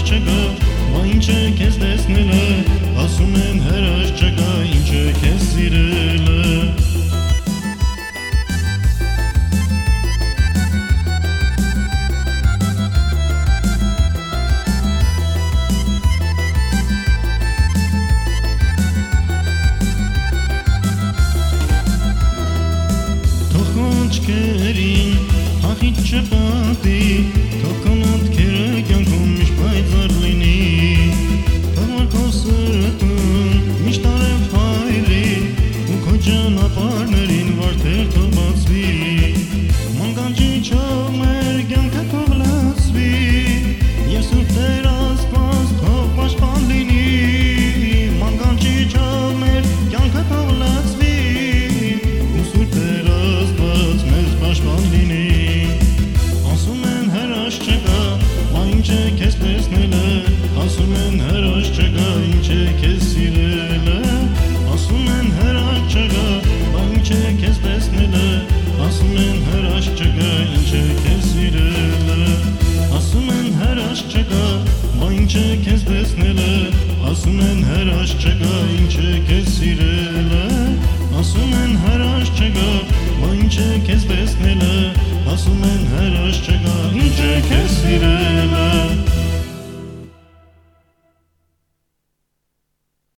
չկա, բա ինչ է քեզ տեսնելը, ասում են հրաշ չկա, ինչ է քեզ սիրելը։ Աչքերին աղիթ չպատի, թող քո մտքերը կյանքում միշտ պայծառ լինի, թող որ քո սրտում միշտ արև հայրի, ու քո ճանապարհներին վարդեր թող բացվի, մանգանջիչով մեր կյանքը թող լացվի, և սուրբ Տեր Աստված թող պաշտպան լինի, մանգանջիչով մեր կյանքը թող լացվի, ու սուրբ Տեր Աստված մեզ պաշտպան լինի։ Ասում են հրաշ չկա, բա ինչ է քեզ տեսնելը, ասում են հրաշ չկա, ինչ է քեզ սիրելը, ասում են հրաշ չկա, բա ինչ է քեզ տեսնելը, ասում են հրաշ չկա, ինչ է քեզ սիրելը, ասում են հրաշ չկա, բա ինչ է քեզ տեսնելը, ասում են հրաշ չկա, ինչ է քեզ սիրելը։